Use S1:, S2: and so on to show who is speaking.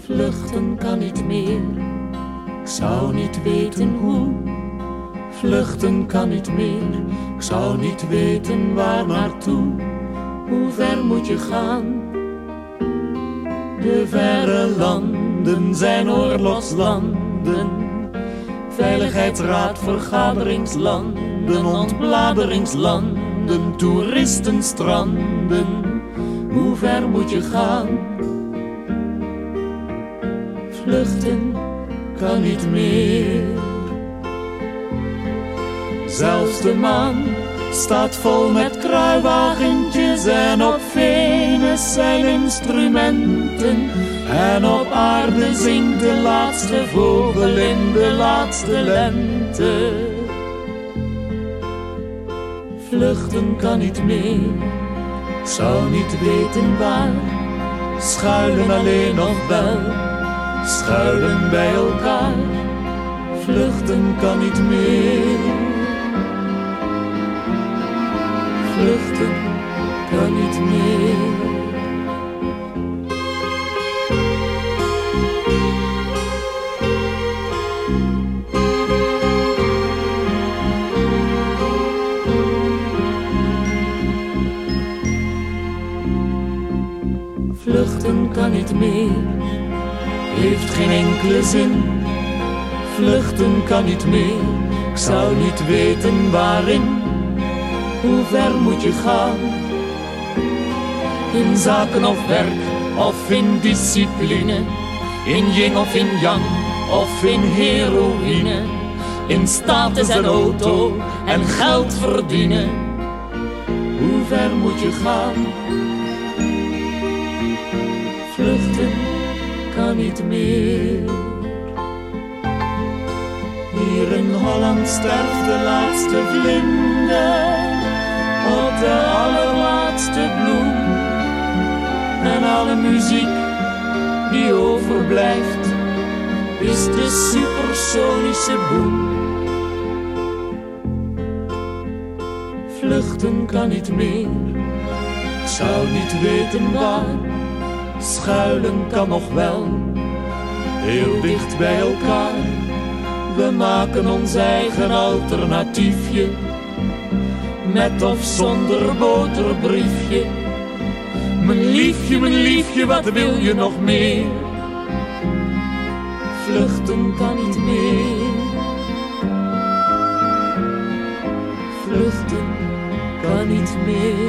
S1: Vluchten kan niet meer, ik zou niet weten hoe. Vluchten kan niet meer, ik zou niet weten waar naartoe. Hoe ver moet je gaan? De verre landen zijn oorlogslanden. Veiligheidsraad, vergaderingslanden, ontbladeringslanden, toeristenstranden. Hoe ver moet je gaan? Vluchten kan niet meer. Zelfs de maan staat vol met kruiwagentjes en op Venus zijn instrumenten. En op aarde zingt de laatste vogel in de laatste lente. Vluchten kan niet meer, ik zou niet weten waar. Schuilen alleen nog wel, schuilen bij elkaar. Vluchten kan niet meer. Vluchten kan niet meer. Vluchten kan niet meer, heeft geen enkele zin. Vluchten kan niet meer, ik zou niet weten waarin. Hoe ver moet je gaan? In zaken of werk, of in discipline. In yin of in yang, of in heroïne. In status en auto, en geld verdienen. Hoe ver moet je gaan? Vluchten kan niet meer. Hier in Holland sterft de laatste vlinder op de allerlaatste bloem. En alle muziek die overblijft is de supersonische boem. Vluchten kan niet meer, ik zou niet weten waar. Schuilen kan nog wel, heel dicht bij elkaar. We maken ons eigen alternatiefje, met of zonder boterbriefje. Mijn liefje, wat wil je nog meer? Vluchten kan niet meer. Vluchten kan niet meer.